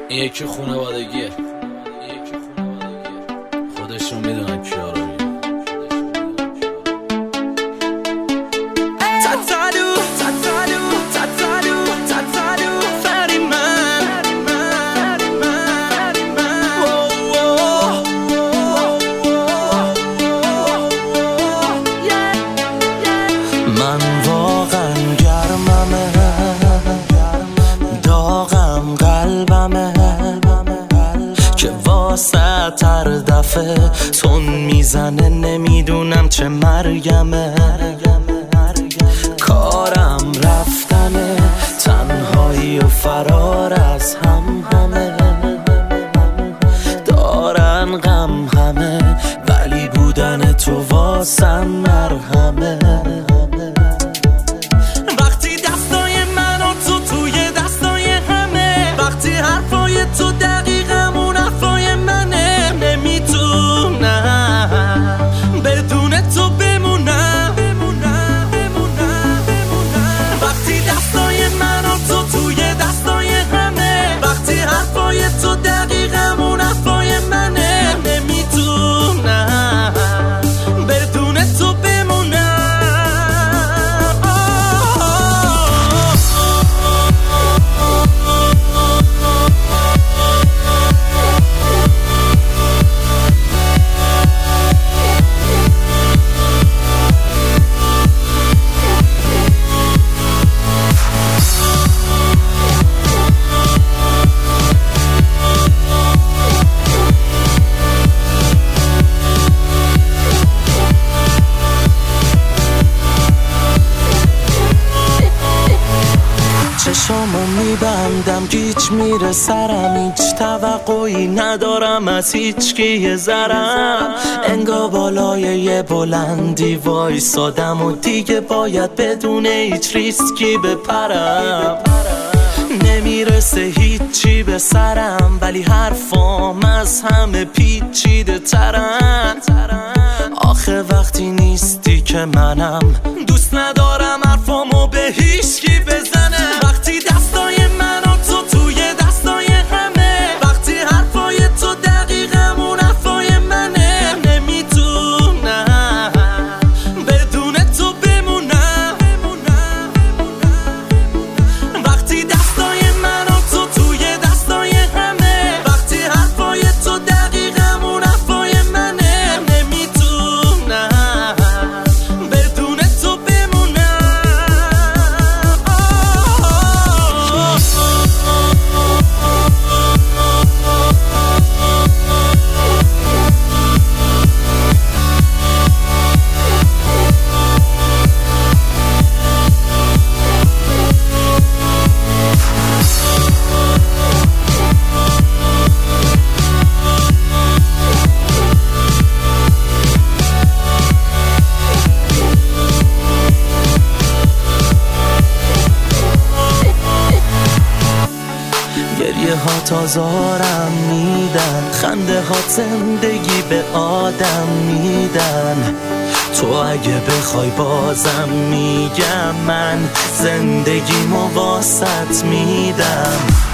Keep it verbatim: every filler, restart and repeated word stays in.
این یکی خانوادگیه، خودشون میدونن کیا رو میگن. تاتالو تاتالو تاتالو تاتالو فریمان من واقعا گرممه، داغم قلبمه که واسه تر دفعه تون میزنه، نمیدونم چه مرگمه. کارم رفتنه، تنهایی و فرار از هم همه، دارن غم همه ولی بودن تو واسم مرهمه. وقتی دستای من و تو توی دستای همه، وقتی حرفای تو دقیقا اون حرفای منه، نمیتونم بدون تو بمونم. وقتی دستای من و تو توی دستای همه، وقتی حرفای تو دقیقا اون حرفای منه، نمیتونم بدون تو بمونم. چشامو میبندم گیج میره سرم، هیچ توقعی ندارم از هیچ کی یه ذرم. انگار بالای یه بلندی وایسادم و دیگه باید بدون هیچ ریسکی بپرم. نمیرسه هیچی به سرم ولی حرفام از همه پیچیده ترن. آخه وقتی نیستی که منم دوست ندارم حرفامو به هیچکی بزنم. وقتی دستای من و تو توی دستای همه، وقتی حرفای تو دقیقا اون حرفای منه، نمیتونم بدون تو بمونم. وقتی دستای من و تو توی دستای همه، وقتی حرفای تو دقیقا اون حرفای منه، نمیتونم بدون تو بمونم. گریه ها تازارم میدن، خنده ها زندگی به آدم میدن. تو اگه بخوای بازم میگم من زندگی واسط میدم.